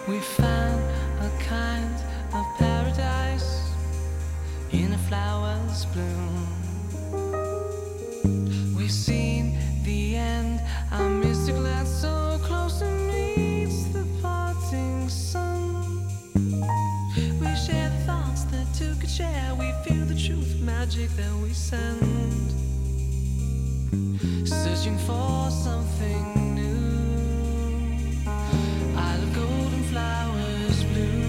We found a kind of paradise in a flower's bloom. We've seen the end, our mystic light so close to meets the parting sun. We share the thoughts that two could share. We feel the truth, magic that we send. Searching for something new. I love golden flowers bloom.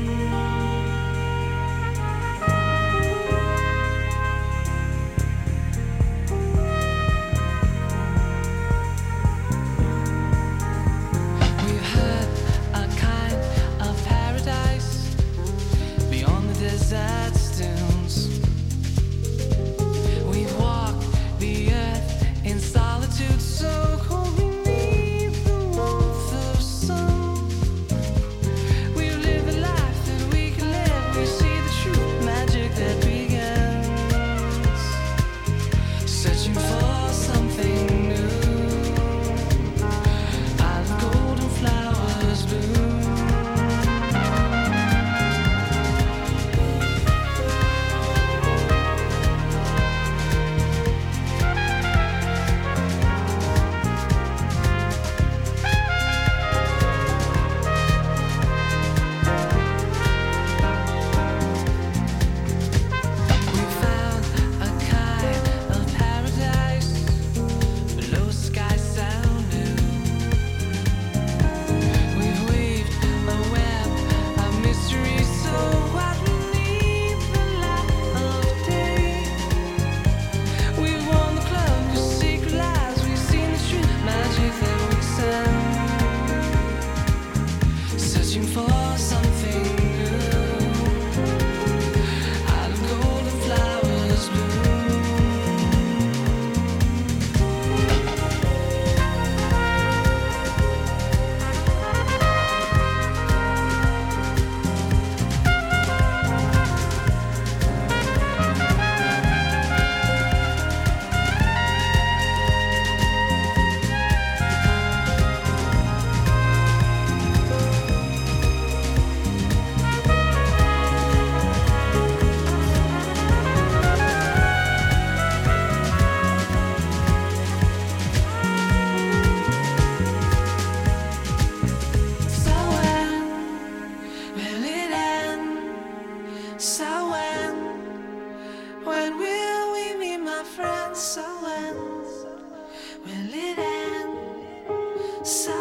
We've had a kind of paradise beyond the desert's dunes. We've walked the earth in solitude so cold beneath the warmth of sun. We've lived the life that we can live. We see the true magic that begins. Searching for something new. I love golden flowers bloom. We found a kind of paradise below skies so new. We've weaved a web of mystery so wide beneath the light of day. We've won the club 'cause secret lies. We've seen the truth, magic that we send. Searching for something new. Out of golden flowers bloom. So when will it end? So when will we meet, my friends? So when will it end? So